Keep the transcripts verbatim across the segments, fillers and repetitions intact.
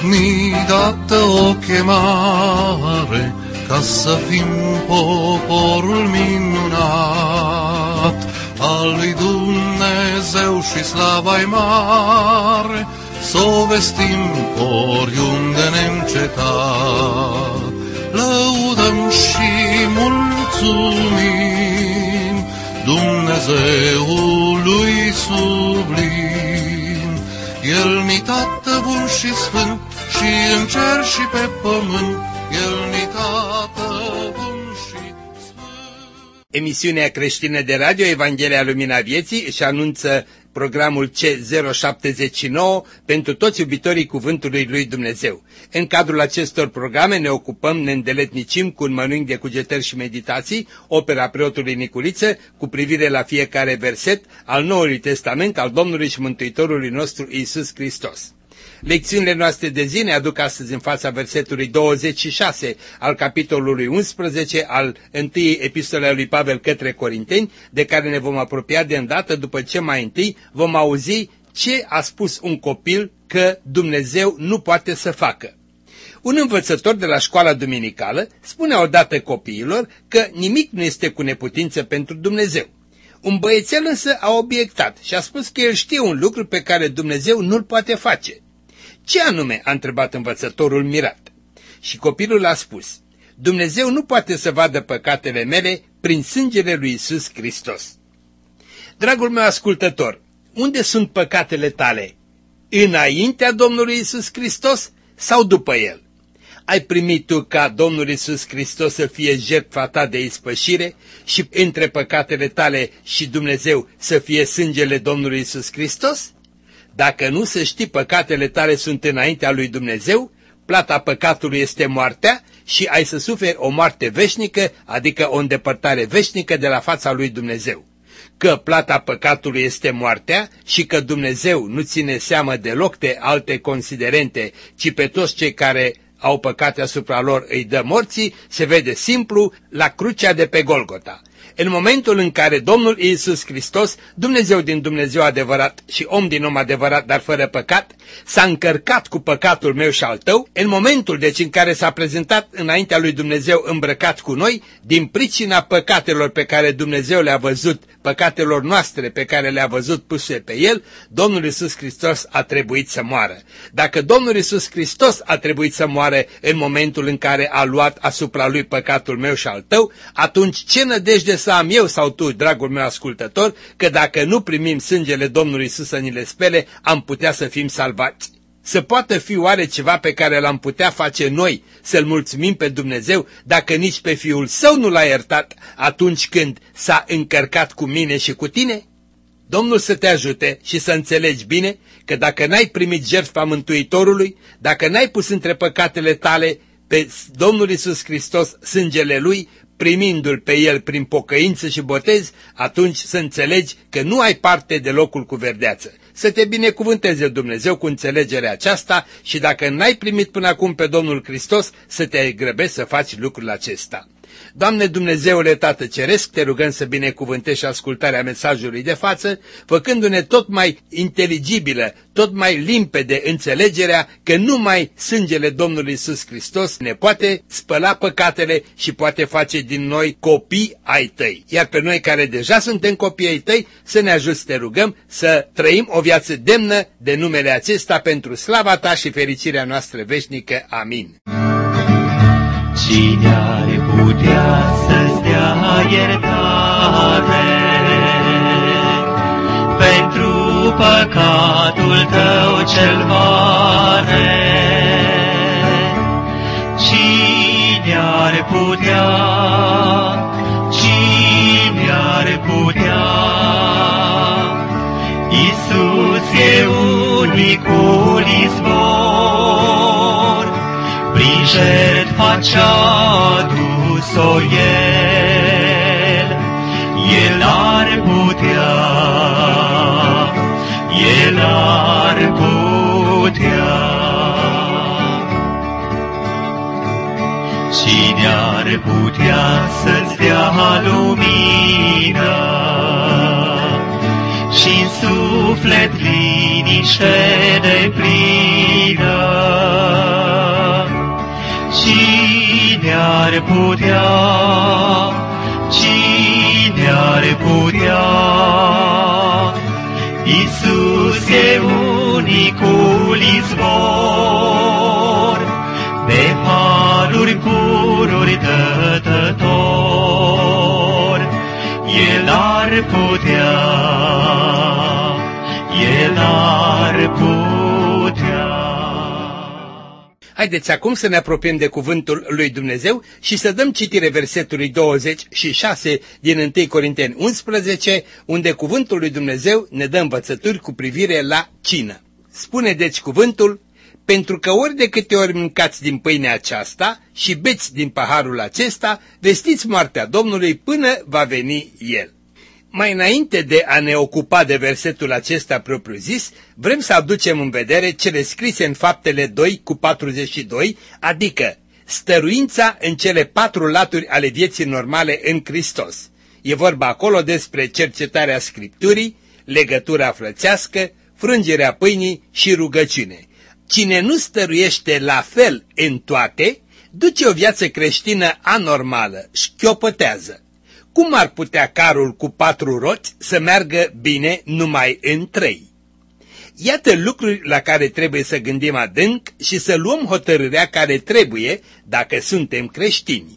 ni dată o chemare ca să fim poporul minunat al lui Dumnezeu și slava-i mare, s-o vestim oriunde neîncetat. Lăudăm și mulțumim Dumnezeului sublim. El-ni Tată bun și sfânt, și în cer și pe pământ, El-ni Tată bun și sfânt. Emisiunea creștină de radio Evanghelia Lumina Vieții își anunță programul C zero șaptezeci și nouă pentru toți iubitorii Cuvântului lui Dumnezeu. În cadrul acestor programe ne ocupăm, ne îndeletnicim cu un mănânc de cugetări și meditații, opera preotului Niculiță, cu privire la fiecare verset al Noului Testament al Domnului și Mântuitorului nostru Iisus Hristos. Lecțiunile noastre de zi ne aduc astăzi în fața versetului douăzeci și șase al capitolului unsprezece al întâiei epistole a lui Pavel către Corinteni, de care ne vom apropia de îndată după ce mai întâi vom auzi ce a spus un copil că Dumnezeu nu poate să facă. Un învățător de la școala duminicală spunea odată copiilor că nimic nu este cu neputință pentru Dumnezeu. Un băiețel însă a obiectat și a spus că el știe un lucru pe care Dumnezeu nu-l poate face. Ce anume? A întrebat învățătorul mirat. Și copilul a spus: Dumnezeu nu poate să vadă păcatele mele prin sângele lui Iisus Hristos. Dragul meu ascultător, unde sunt păcatele tale? Înaintea Domnului Iisus Hristos sau după El? Ai primit tu ca Domnul Iisus Hristos să fie jertfa ta de ispășire și între păcatele tale și Dumnezeu să fie sângele Domnului Iisus Hristos? Dacă nu, să știi, păcatele tale sunt înaintea lui Dumnezeu, plata păcatului este moartea și ai să suferi o moarte veșnică, adică o îndepărtare veșnică de la fața lui Dumnezeu. Că plata păcatului este moartea și că Dumnezeu nu ține seamă deloc de alte considerente, ci pe toți cei care au păcate asupra lor îi dă morții, se vede simplu la crucea de pe Golgota. În momentul în care Domnul Iisus Hristos, Dumnezeu din Dumnezeu adevărat și om din om adevărat, dar fără păcat, s-a încărcat cu păcatul meu și al tău, în momentul deci în care s-a prezentat înaintea lui Dumnezeu îmbrăcat cu noi, din pricina păcatelor pe care Dumnezeu le-a văzut, păcatelor noastre pe care le-a văzut puse pe El, Domnul Iisus Hristos a trebuit să moară. Dacă Domnul Iisus Hristos a trebuit să moară în momentul în care a luat asupra Lui păcatul meu și al tău, atunci ce nădejde să am eu sau tu, dragul meu ascultător, că dacă nu primim sângele Domnului Iisus să ni le spele, am putea să fim salvați? Să poată fi oare ceva pe care l-am putea face noi, să-L mulțumim pe Dumnezeu, dacă nici pe Fiul Său nu l-a iertat atunci când s-a încărcat cu mine și cu tine? Domnul să te ajute și să înțelegi bine că dacă n-ai primit jertfa Mântuitorului, dacă n-ai pus între păcatele tale pe Domnul Iisus Hristos sângele Lui, primindu-L pe El prin pocăință și botez, atunci să înțelegi că nu ai parte de locul cu verdeață. Să te binecuvânteze Dumnezeu cu înțelegerea aceasta și dacă n-ai primit până acum pe Domnul Hristos, să te grăbești să faci lucrul acesta. Doamne Dumnezeule Tată Ceresc, te rugăm să binecuvântești ascultarea mesajului de față, făcându-ne tot mai inteligibilă, tot mai limpede înțelegerea că numai sângele Domnului Iisus Hristos ne poate spăla păcatele și poate face din noi copii ai tăi. Iar pe noi care deja suntem copii ai tăi, să ne ajuți, te rugăm, să trăim o viață demnă de numele acesta pentru slava ta și fericirea noastră veșnică. Amin. Cine are putea să-ți dea iertare pentru păcatul tău cel mare? Cine are putea, cine are putea? Iisus e unicul izvor, prin jertfa ce-a dus-o El, El ar putea, El ar putea. Cine ar putea să-ți dea lumină și-n suflet liniște deplină. Cine ar putea, cine ar putea? Iisus e unicul izvor, de haruri pururi dătător. El ar putea, El ar putea. Haideți acum să ne apropiem de cuvântul lui Dumnezeu și să dăm citire versetului douăzeci și șase din întâi Corinteni unsprezece, unde cuvântul lui Dumnezeu ne dă învățături cu privire la cină. Spune deci cuvântul: pentru că ori de câte ori mâncați din pâinea aceasta și beți din paharul acesta, vestiți moartea Domnului până va veni El. Mai înainte de a ne ocupa de versetul acesta propriu-zis, vrem să aducem în vedere cele scrise în Faptele doi cu patruzeci și doi, adică stăruința în cele patru laturi ale vieții normale în Hristos. E vorba acolo despre cercetarea Scripturii, legătura frățească, frângerea pâinii și rugăciune. Cine nu stăruiește la fel în toate, duce o viață creștină anormală, șchiopătează. Cum ar putea carul cu patru roți să meargă bine numai în trei? Iată lucruri la care trebuie să gândim adânc și să luăm hotărârea care trebuie dacă suntem creștini.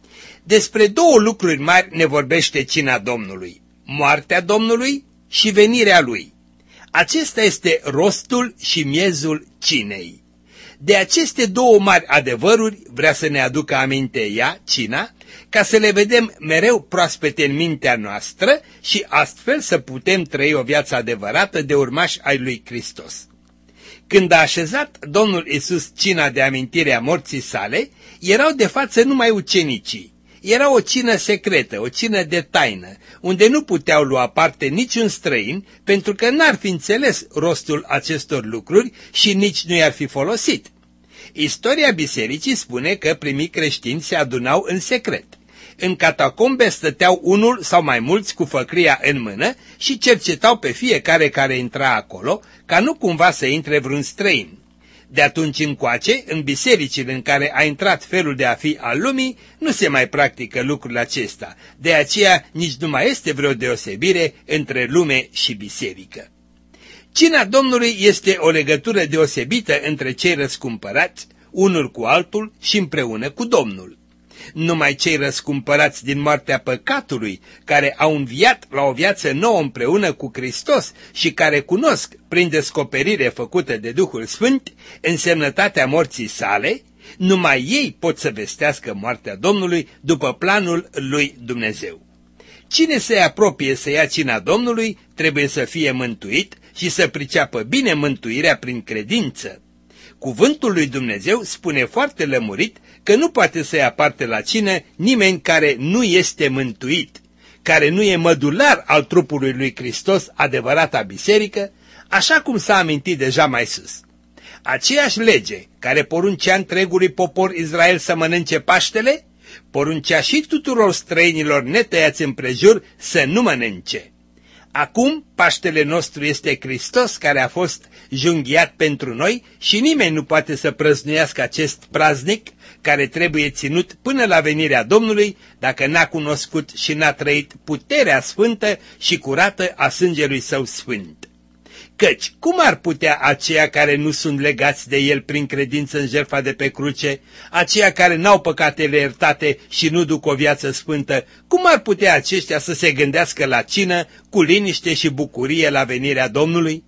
Despre două lucruri mari ne vorbește cina Domnului: moartea Domnului și venirea Lui. Acesta este rostul și miezul cinei. De aceste două mari adevăruri vrea să ne aducă aminte ea, cina, ca să le vedem mereu proaspete în mintea noastră și astfel să putem trăi o viață adevărată de urmași ai lui Hristos. Când a așezat Domnul Iisus cina de amintire a morții sale, erau de față numai ucenicii. Era o cină secretă, o cină de taină, unde nu puteau lua parte niciun străin, pentru că n-ar fi înțeles rostul acestor lucruri și nici nu i-ar fi folosit. Istoria bisericii spune că primii creștini se adunau în secret. În catacombe stăteau unul sau mai mulți cu făclia în mână și cercetau pe fiecare care intra acolo, ca nu cumva să intre vreun străin. De atunci încoace, în bisericile în care a intrat felul de a fi al lumii, nu se mai practică lucrul acesta. De aceea nici nu mai este vreo deosebire între lume și biserică. Cina Domnului este o legătură deosebită între cei răscumpărați, unul cu altul și împreună cu Domnul. Numai cei răscumpărați din moartea păcatului, care au înviat la o viață nouă împreună cu Hristos și care cunosc, prin descoperire făcută de Duhul Sfânt, însemnătatea morții sale, numai ei pot să vestească moartea Domnului după planul lui Dumnezeu. Cine se apropie să ia cina Domnului trebuie să fie mântuit și să priceapă bine mântuirea prin credință. Cuvântul lui Dumnezeu spune foarte lămurit că nu poate să ia parte la cină nimeni care nu este mântuit, care nu e mădular al trupului lui Hristos, adevărata biserică, așa cum s-a amintit deja mai sus. Aceeași lege care poruncea întregului popor Israel să mănânce Paștele, poruncea și tuturor străinilor netăiați împrejur să nu mănânce. Acum Paștele nostru este Hristos care a fost junghiat pentru noi și nimeni nu poate să prăznuiască acest praznic care trebuie ținut până la venirea Domnului dacă n-a cunoscut și n-a trăit puterea sfântă și curată a sângelui Său sfânt. Căci cum ar putea aceia care nu sunt legați de El prin credință în jertfa de pe cruce, aceia care n-au păcatele iertate și nu duc o viață sfântă, cum ar putea aceștia să se gândească la cină cu liniște și bucurie la venirea Domnului?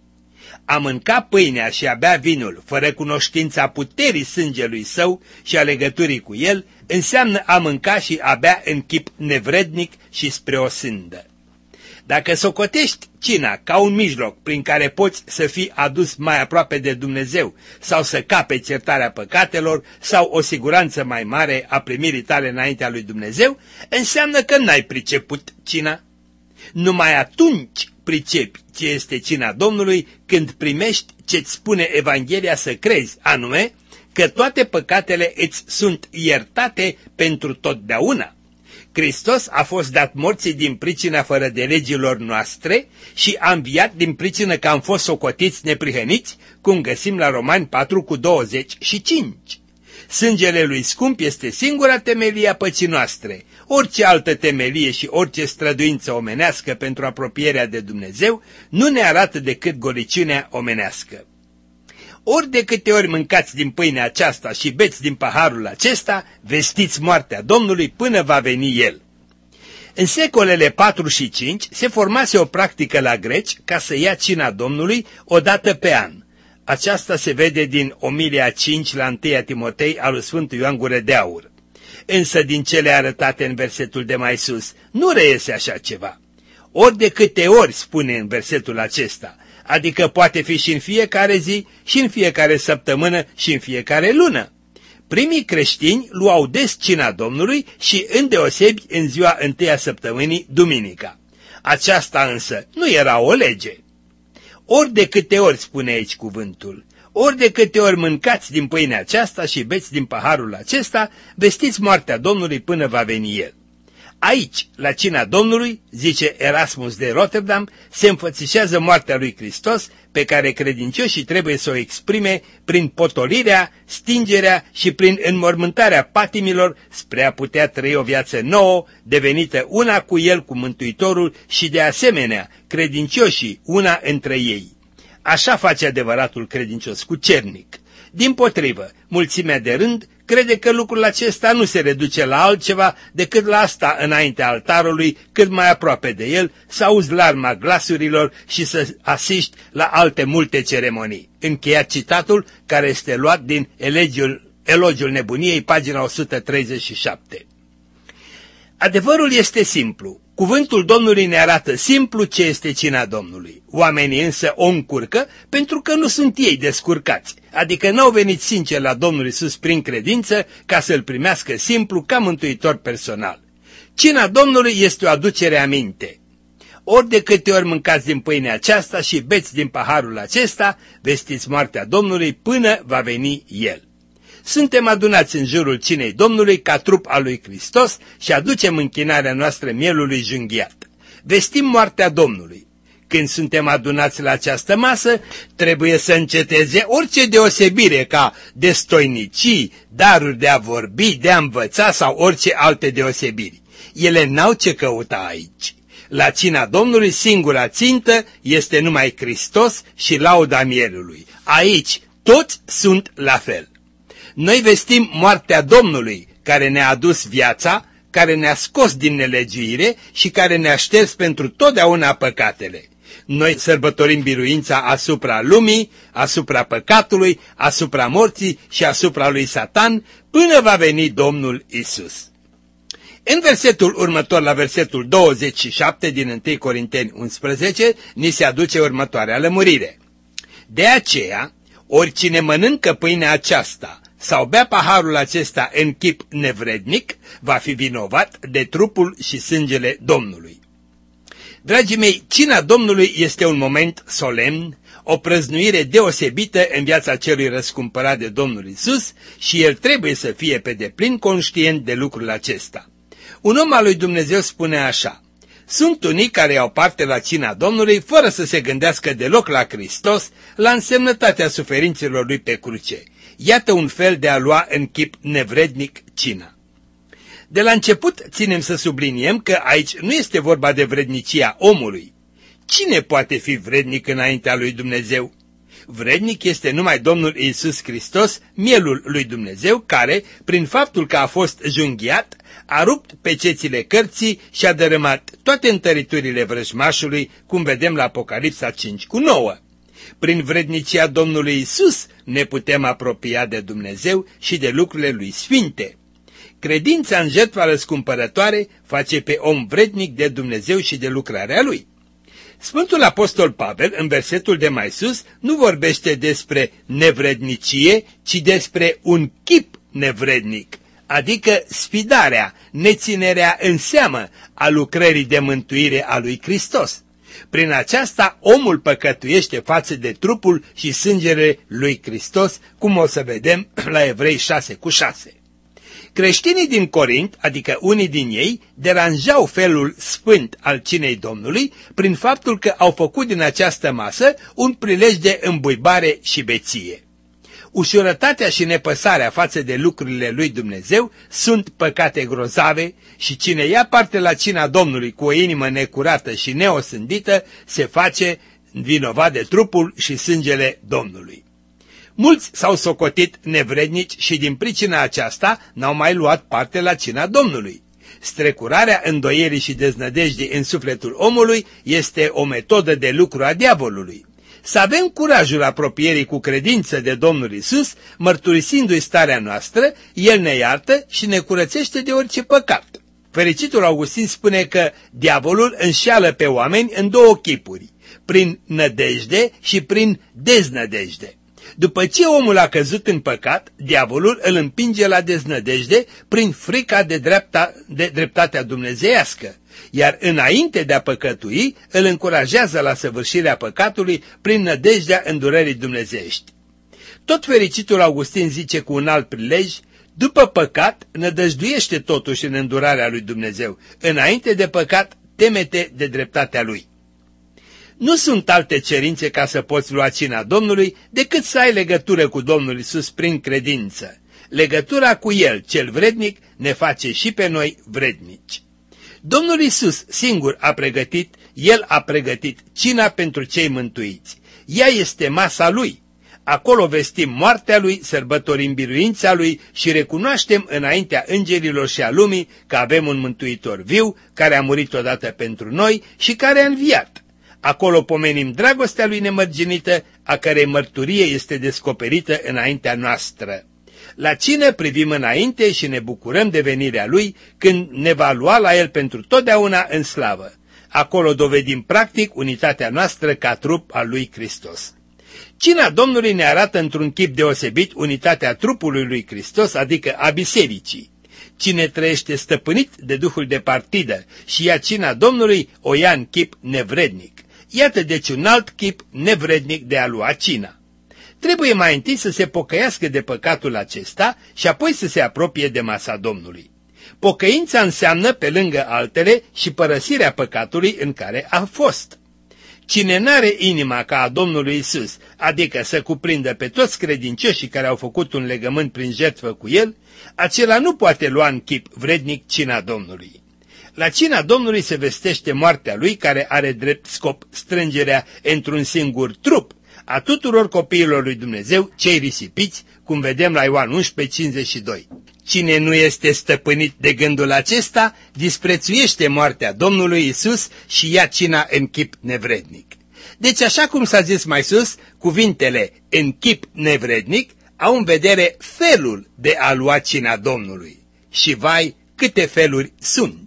A mânca pâinea și a bea vinul fără cunoștința puterii sângelui Său și a legăturii cu El înseamnă a mânca și a bea în chip nevrednic și spre o sândă. Dacă socotești cina ca un mijloc prin care poți să fii adus mai aproape de Dumnezeu sau să capeți iertarea păcatelor sau o siguranță mai mare a primirii tale înaintea lui Dumnezeu, înseamnă că n-ai priceput cina. Numai atunci pricepi ce este cina Domnului când primești ce-ți spune Evanghelia să crezi, anume că toate păcatele îți sunt iertate pentru totdeauna. Hristos a fost dat morții din pricina fără de legilor noastre și a înviat din pricină că am fost socotiți neprihăniți, cum găsim la Romani patru cu douăzeci și cinci. Sângele lui scump este singura temelie a păcii noastre. Orice altă temelie și orice străduință omenească pentru apropierea de Dumnezeu nu ne arată decât goliciunea omenească. Ori de câte ori mâncați din pâinea aceasta și beți din paharul acesta, vestiți moartea Domnului până va veni El. În secolele patru și cinci se formase o practică la greci ca să ia cina Domnului o dată pe an. Aceasta se vede din Omilia cinci la întâi Timotei al lui Sfântul Ioan Gură de Aur. Însă din cele arătate în versetul de mai sus nu reiese așa ceva. Ori de câte ori spune în versetul acesta, adică poate fi și în fiecare zi, și în fiecare săptămână, și în fiecare lună. Primii creștini luau des cina Domnului și îndeosebi în ziua întâia săptămânii, duminica. Aceasta însă nu era o lege. Ori de câte ori, spune aici cuvântul, ori de câte ori mâncați din pâinea aceasta și beți din paharul acesta, vestiți moartea Domnului până va veni El. Aici, la cina Domnului, zice Erasmus de Rotterdam, se înfățișează moartea lui Hristos, pe care credincioșii trebuie să o exprime prin potolirea, stingerea și prin înmormântarea patimilor spre a putea trăi o viață nouă, devenită una cu El, cu Mântuitorul, și de asemenea, credincioșii una între ei. Așa face adevăratul credincios cucernic. Dimpotrivă, mulțimea de rând crede că lucrul acesta nu se reduce la altceva decât la asta înaintea altarului, cât mai aproape de el, să auzi larma glasurilor și să asiști la alte multe ceremonii. Încheiat citatul, care este luat din Elogiul, Elogiul Nebuniei, pagina o sută treizeci și șapte. Adevărul este simplu. Cuvântul Domnului ne arată simplu ce este cina Domnului. Oamenii însă o încurcă pentru că nu sunt ei descurcați, adică n-au venit sincer la Domnul Iisus prin credință ca să-L primească simplu ca mântuitor personal. Cina Domnului este o aducere aminte. Ori de câte ori mâncați din pâinea aceasta și beți din paharul acesta, vestiți moartea Domnului până va veni El. Suntem adunați în jurul cinei Domnului ca trup al lui Hristos și aducem închinarea noastră mielului junghiat. Vestim moartea Domnului. Când suntem adunați la această masă, trebuie să înceteze orice deosebire ca destoinicii, daruri de a vorbi, de a învăța sau orice alte deosebiri. Ele n-au ce căuta aici. La cina Domnului singura țintă este numai Hristos și lauda mielului. Aici toți sunt la fel. Noi vestim moartea Domnului, care ne-a adus viața, care ne-a scos din nelegiuire și care ne-a șters pentru totdeauna păcatele. Noi sărbătorim biruința asupra lumii, asupra păcatului, asupra morții și asupra lui Satan, până va veni Domnul Isus. În versetul următor, la versetul douăzeci și șapte din întâi Corinteni unsprezece, ni se aduce următoarea lămurire. De aceea, oricine mănâncă pâinea aceasta sau bea paharul acesta în chip nevrednic, va fi vinovat de trupul și sângele Domnului. Dragii mei, cina Domnului este un moment solemn, o prăznuire deosebită în viața celui răscumpărat de Domnul Isus și el trebuie să fie pe deplin conștient de lucrul acesta. Un om al lui Dumnezeu spune așa: sunt unii care iau parte la cina Domnului fără să se gândească deloc la Hristos, la însemnătatea suferințelor lui pe cruce. Iată un fel de a lua în chip nevrednic cina. De la început ținem să subliniem că aici nu este vorba de vrednicia omului. Cine poate fi vrednic înaintea lui Dumnezeu? Vrednic este numai Domnul Iisus Hristos, mielul lui Dumnezeu, care, prin faptul că a fost junghiat, a rupt pecețile cărții și a dărâmat toate întăriturile vrăjmașului, cum vedem la Apocalipsa cinci cu nouă. Prin vrednicia Domnului Iisus ne putem apropia de Dumnezeu și de lucrurile lui sfinte. Credința în jertfa răscumpărătoare face pe om vrednic de Dumnezeu și de lucrarea lui. Sfântul Apostol Pavel, în versetul de mai sus, nu vorbește despre nevrednicie, ci despre un chip nevrednic, adică sfidarea, neținerea în seamă a lucrării de mântuire a lui Hristos. Prin aceasta omul păcătuiește față de trupul și sângele lui Hristos, cum o să vedem la Evrei șase cu șase. Creștinii din Corint, adică unii din ei, deranjau felul sfânt al cinei Domnului prin faptul că au făcut din această masă un prilej de îmbuibare și beție. Ușurătatea și nepăsarea față de lucrurile lui Dumnezeu sunt păcate grozave și cine ia parte la cina Domnului cu o inimă necurată și neosândită se face vinovat de trupul și sângele Domnului. Mulți s-au socotit nevrednici și din pricina aceasta n-au mai luat parte la cina Domnului. Strecurarea îndoierii și deznădejdii în sufletul omului este o metodă de lucru a diavolului. Să avem curajul apropierii cu credință de Domnul Iisus, mărturisindu-i starea noastră, El ne iartă și ne curățește de orice păcat. Fericitul Augustin spune că diavolul înșeală pe oameni în două chipuri, prin nădejde și prin deznădejde. După ce omul a căzut în păcat, diavolul îl împinge la deznădejde prin frica de, dreapta, de dreptatea dumnezeiască, iar înainte de a păcătui, îl încurajează la săvârșirea păcatului prin nădejdea îndurării dumnezeiești. Tot fericitul Augustin zice cu un alt prilej: după păcat, nădăjduiește totuși în îndurarea lui Dumnezeu, înainte de păcat, teme-te de dreptatea lui. Nu sunt alte cerințe ca să poți lua cina Domnului decât să ai legătură cu Domnul Iisus prin credință. Legătura cu El, cel vrednic, ne face și pe noi vrednici. Domnul Iisus singur a pregătit, El a pregătit cina pentru cei mântuiți. Ea este masa Lui. Acolo vestim moartea Lui, sărbătorim biruința Lui și recunoaștem înaintea îngerilor și a lumii că avem un Mântuitor viu, care a murit odată pentru noi și care a înviat. Acolo pomenim dragostea Lui nemărginită, a cărei mărturie este descoperită înaintea noastră. La cină privim înainte și ne bucurăm de venirea Lui, când ne va lua la El pentru totdeauna în slavă. Acolo dovedim practic unitatea noastră ca trup al lui Hristos. Cina Domnului ne arată într-un chip deosebit unitatea trupului lui Hristos, adică a bisericii. Cine trăiește stăpânit de duhul de partidă și ia cina Domnului, o ia în chip nevrednic. Iată deci un alt chip nevrednic de a lua cina. Trebuie mai întâi să se pocăiască de păcatul acesta și apoi să se apropie de masa Domnului. Pocăința înseamnă, pe lângă altele, și părăsirea păcatului în care a fost. Cine n-are inima ca a Domnului Iisus, adică să cuprindă pe toți credincioșii care au făcut un legământ prin jertfă cu El, acela nu poate lua în chip vrednic cina Domnului. La cina Domnului se vestește moartea Lui, care are drept scop strângerea într-un singur trup a tuturor copiilor lui Dumnezeu, cei risipiți, cum vedem la Ioan unsprezece cincizeci și doi. Cine nu este stăpânit de gândul acesta, disprețuiește moartea Domnului Iisus și ia cina în chip nevrednic. Deci, așa cum s-a zis mai sus, cuvintele în chip nevrednic au în vedere felul de a lua cina Domnului. Și vai, câte feluri sunt!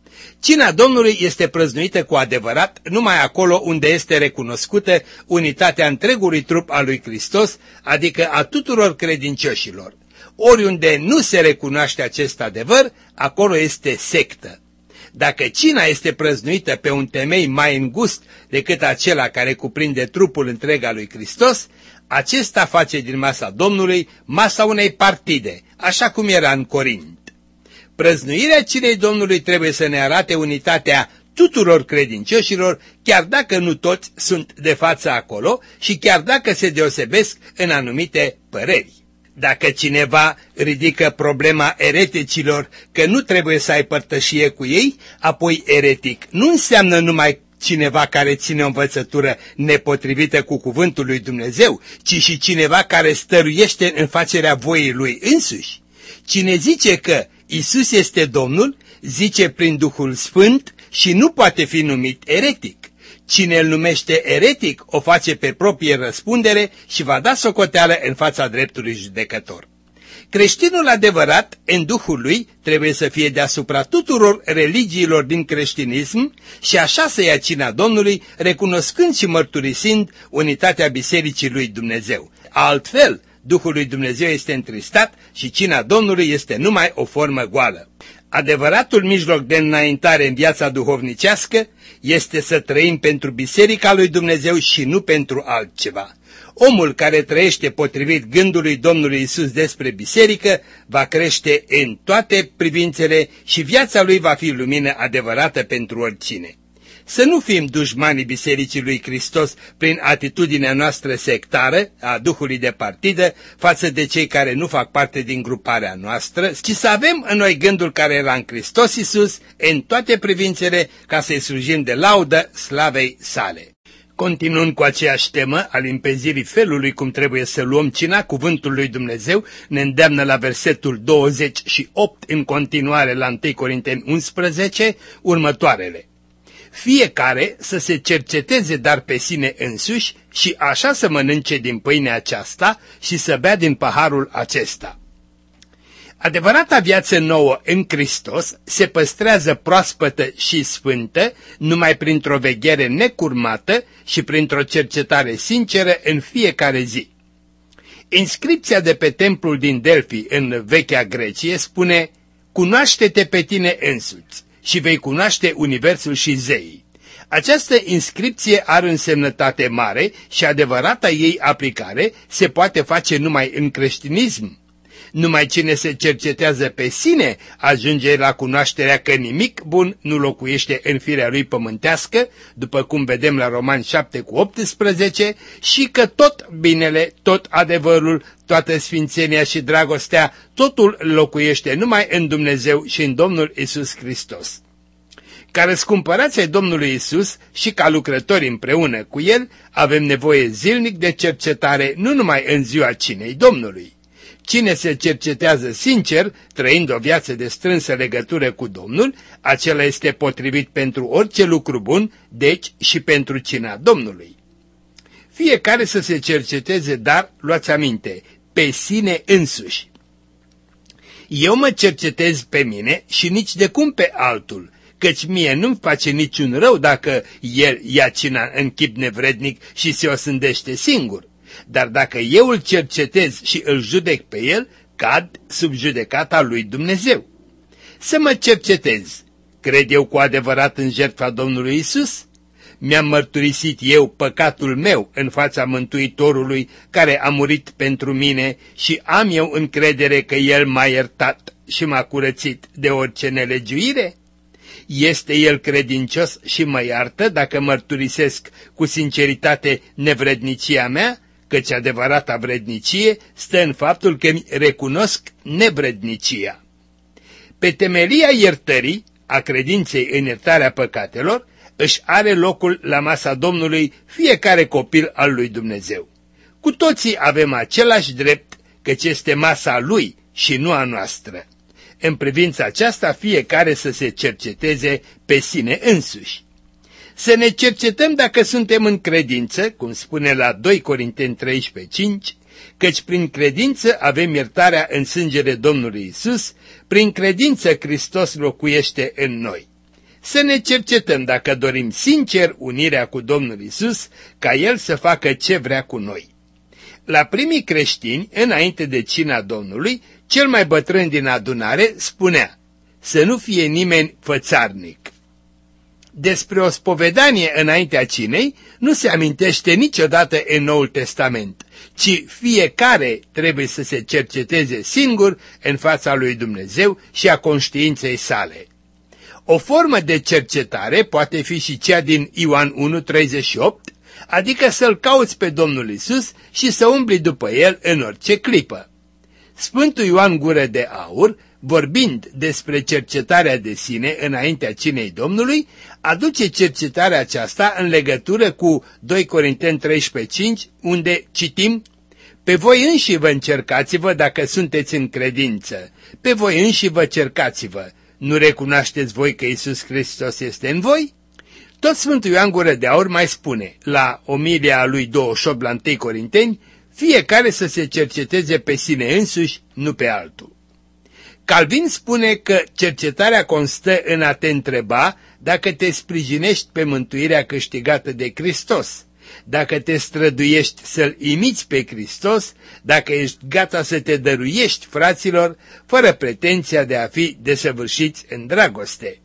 Cina Domnului este prăznuită cu adevărat numai acolo unde este recunoscută unitatea întregului trup al lui Hristos, adică a tuturor credincioșilor. Oriunde nu se recunoaște acest adevăr, acolo este sectă. Dacă cina este prăznuită pe un temei mai îngust decât acela care cuprinde trupul întreg al lui Hristos, acesta face din masa Domnului masa unei partide, așa cum era în Corint. Prăznuirea cinei Domnului trebuie să ne arate unitatea tuturor credincioșilor, chiar dacă nu toți sunt de față acolo și chiar dacă se deosebesc în anumite păreri. Dacă cineva ridică problema ereticilor că nu trebuie să ai părtășie cu ei, apoi eretic nu înseamnă numai cineva care ține o învățătură nepotrivită cu cuvântul lui Dumnezeu, ci și cineva care stăruiește în facerea voii lui însuși. Cine zice că Iisus este Domnul, zice prin Duhul Sfânt și nu poate fi numit eretic. Cine îl numește eretic o face pe proprie răspundere și va da socoteală în fața dreptului judecător. Creștinul adevărat, în Duhul lui, trebuie să fie deasupra tuturor religiilor din creștinism și așa să ia cina Domnului, recunoscând și mărturisind unitatea Bisericii lui Dumnezeu. Altfel, Duhul lui Dumnezeu este întristat și cina Domnului este numai o formă goală. Adevăratul mijloc de înaintare în viața duhovnicească este să trăim pentru Biserica lui Dumnezeu și nu pentru altceva. Omul care trăiește potrivit gândului Domnului Isus despre biserică va crește în toate privințele și viața lui va fi lumină adevărată pentru oricine. Să nu fim dușmanii Bisericii lui Hristos prin atitudinea noastră sectară, a duhului de partidă, față de cei care nu fac parte din gruparea noastră, ci să avem în noi gândul care era în Hristos Iisus în toate privințele, ca să-i slujim de laudă slavei sale. Continuând cu aceeași temă a limpezirii felului cum trebuie să luăm cina, cuvântul lui Dumnezeu ne îndeamnă la versetul douăzeci și opt în continuare la întâi Corinteni unsprezece următoarele. Fiecare să se cerceteze dar pe sine însuși și așa să mănânce din pâinea aceasta și să bea din paharul acesta. Adevărata viață nouă în Hristos se păstrează proaspătă și sfântă numai printr-o veghere necurmată și printr-o cercetare sinceră în fiecare zi. Inscripția de pe templul din Delfi în vechea Grecie spune: cunoaște-te pe tine însuți și vei cunoaște universul și zeii. Această inscripție are însemnătate mare și adevărata ei aplicare se poate face numai în creștinism. Numai cine se cercetează pe sine ajunge la cunoașterea că nimic bun nu locuiește în firea lui pământească, după cum vedem la Romani șapte cu optsprezece, și că tot binele, tot adevărul, toată sfințenia și dragostea, totul locuiește numai în Dumnezeu și în Domnul Isus Hristos. Ca răscumpărați ai Domnului Isus și ca lucrători împreună cu El, avem nevoie zilnic de cercetare, nu numai în ziua cinei Domnului. Cine se cercetează sincer, trăind o viață de strânsă legătură cu Domnul, acela este potrivit pentru orice lucru bun, deci și pentru cina Domnului. Fiecare să se cerceteze, dar, luați aminte, pe sine însuși. Eu mă cercetez pe mine și nici de cum pe altul, căci mie nu-mi face niciun rău dacă el ia cina în chip nevrednic și se osândește singur. Dar dacă eu îl cercetez și îl judec pe el, cad sub judecata lui Dumnezeu. Să mă cercetez. Cred eu cu adevărat în jertfa Domnului Isus? Mi-am mărturisit eu păcatul meu în fața Mântuitorului care a murit pentru mine și am eu încredere că El m-a iertat și m-a curățit de orice nelegiuire? Este El credincios și mă iartă dacă mărturisesc cu sinceritate nevrednicia mea? Căci adevărata vrednicie stă în faptul că îmi recunosc nevrednicia. Pe temelia iertării, a credinței în iertarea păcatelor, își are locul la masa Domnului fiecare copil al lui Dumnezeu. Cu toții avem același drept, căci este masa Lui și nu a noastră. În privința aceasta, fiecare să se cerceteze pe sine însuși. Să ne cercetăm dacă suntem în credință, cum spune la doi Corinteni treisprezece cinci, căci prin credință avem iertarea în sângele Domnului Isus, prin credință Hristos locuiește în noi. Să ne cercetăm dacă dorim sincer unirea cu Domnul Isus, ca El să facă ce vrea cu noi. La primii creștini, înainte de cina Domnului, cel mai bătrân din adunare spunea: să nu fie nimeni fățarnic. Despre o spovedanie înaintea cinei nu se amintește niciodată în Noul Testament, ci fiecare trebuie să se cerceteze singur în fața lui Dumnezeu și a conștiinței sale. O formă de cercetare poate fi și cea din Ioan unu treizeci și opt, adică să-L cauți pe Domnul Isus și să umbli după El în orice clipă. Sfântul Ioan Gură de Aur, vorbind despre cercetarea de sine înaintea cinei Domnului, aduce cercetarea aceasta în legătură cu doi Corinteni treisprezece cinci, unde citim: pe voi înși vă încercați-vă dacă sunteți în credință, pe voi înși vă cercați-vă, nu recunoașteți voi că Iisus Hristos este în voi? Tot Sfântul Ioan Gură de Aur mai spune, la omilia lui douăzeci și opt la întâi Corinteni, fiecare să se cerceteze pe sine însuși, nu pe altul. Calvin spune că cercetarea constă în a te întreba dacă te sprijinești pe mântuirea câștigată de Hristos, dacă te străduiești să-L imiți pe Hristos, dacă ești gata să te dăruiești fraților, fără pretenția de a fi desăvârșiți în dragoste.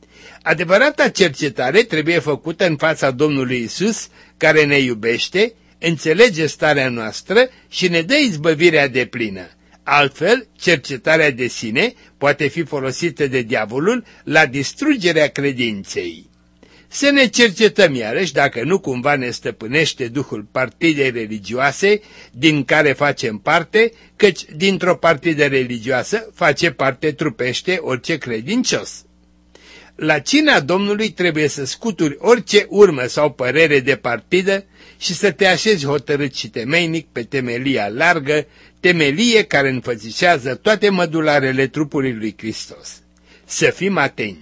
Adevărata cercetare trebuie făcută în fața Domnului Isus, care ne iubește, înțelege starea noastră și ne dă izbăvirea deplină. Altfel, cercetarea de sine poate fi folosită de diavolul la distrugerea credinței. Să ne cercetăm iarăși dacă nu cumva ne stăpânește duhul partidei religioase din care facem parte, căci dintr-o partidă religioasă face parte trupește orice credincios. La cina Domnului trebuie să scuturi orice urmă sau părere de partidă și să te așezi hotărât și temeinic pe temelia largă, temelie care înfățișează toate mădularele trupului lui Hristos. Să fim atenți!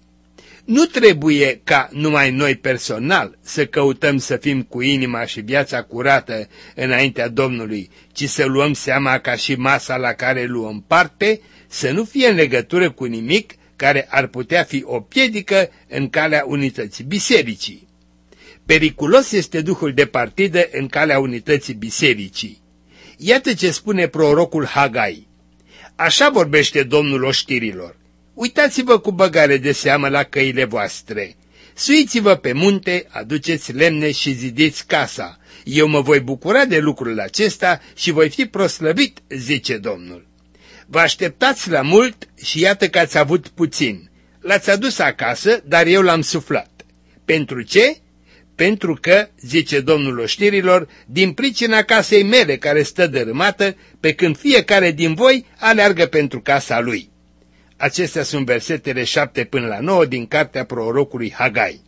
Nu trebuie ca numai noi personal să căutăm să fim cu inima și viața curată înaintea Domnului, ci să luăm seama ca și masa la care luăm parte să nu fie în legătură cu nimic care ar putea fi o piedică în calea unității bisericii. Periculos este duhul de partidă în calea unității bisericii. Iată ce spune prorocul Hagai. Așa vorbește Domnul oștirilor. Uitați-vă cu băgare de seamă la căile voastre. Suiți-vă pe munte, aduceți lemne și zidiți casa. Eu mă voi bucura de lucrul acesta și voi fi proslăvit, zice Domnul. Vă așteptați la mult și iată că ați avut puțin. L-ați adus acasă, dar eu l-am suflat. Pentru ce? Pentru că, zice Domnul oștirilor, din pricina casei mele care stă dărâmată, pe când fiecare din voi aleargă pentru casa lui. Acestea sunt versetele șapte până la nouă din cartea prorocului Hagai.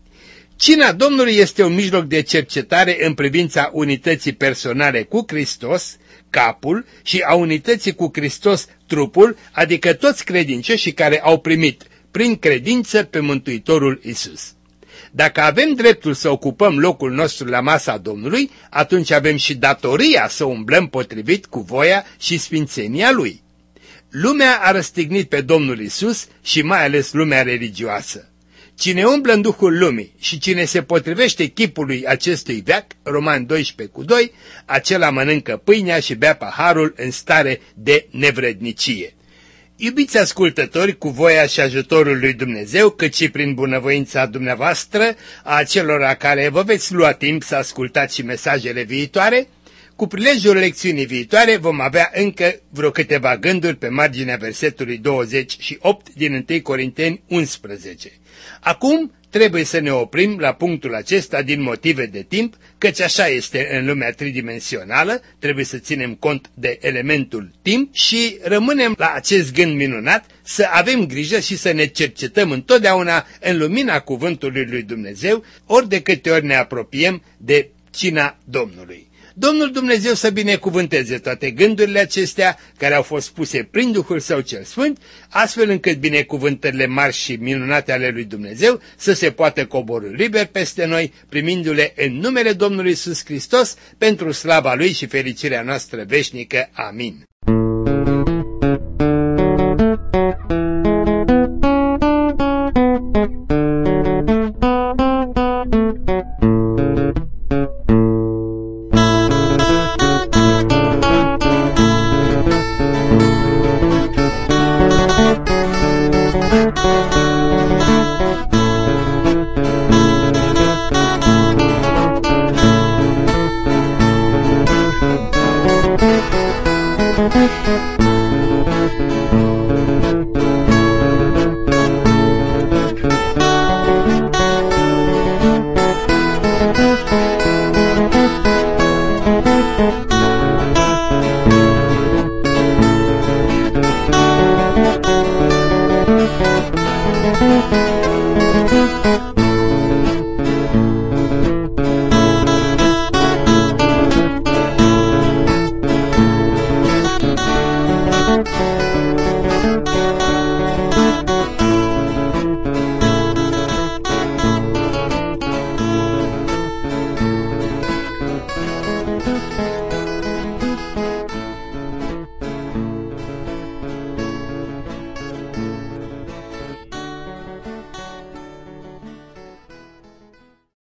Cina Domnului este un mijloc de cercetare în privința unității personale cu Hristos, capul, și a unității cu Hristos, trupul, adică toți credincioșii care au primit prin credință pe Mântuitorul Iisus. Dacă avem dreptul să ocupăm locul nostru la masa Domnului, atunci avem și datoria să umblăm potrivit cu voia și sfințenia Lui. Lumea a răstignit pe Domnul Iisus și mai ales lumea religioasă. Cine umblă în duhul lumii și cine se potrivește chipului acestui veac, Romani doisprezece cu doi, acela mănâncă pâinea și bea paharul în stare de nevrednicie. Iubiți ascultători, cu voia și ajutorul lui Dumnezeu, cât și prin bunăvoința dumneavoastră, a acelora care vă veți lua timp să ascultați și mesajele viitoare, cu prilejul lecțiunii viitoare vom avea încă vreo câteva gânduri pe marginea versetului douăzeci și opt din întâi Corinteni unsprezece. Acum trebuie să ne oprim la punctul acesta din motive de timp, căci așa este în lumea tridimensională, trebuie să ținem cont de elementul timp și rămânem la acest gând minunat să avem grijă și să ne cercetăm întotdeauna în lumina cuvântului lui Dumnezeu, ori de câte ori ne apropiem de cina Domnului. Domnul Dumnezeu să binecuvânteze toate gândurile acestea care au fost puse prin Duhul Său cel Sfânt, astfel încât binecuvântările mari și minunate ale lui Dumnezeu să se poată coborî liber peste noi, primindu-le în numele Domnului Iisus Hristos, pentru slava Lui și fericirea noastră veșnică. Amin.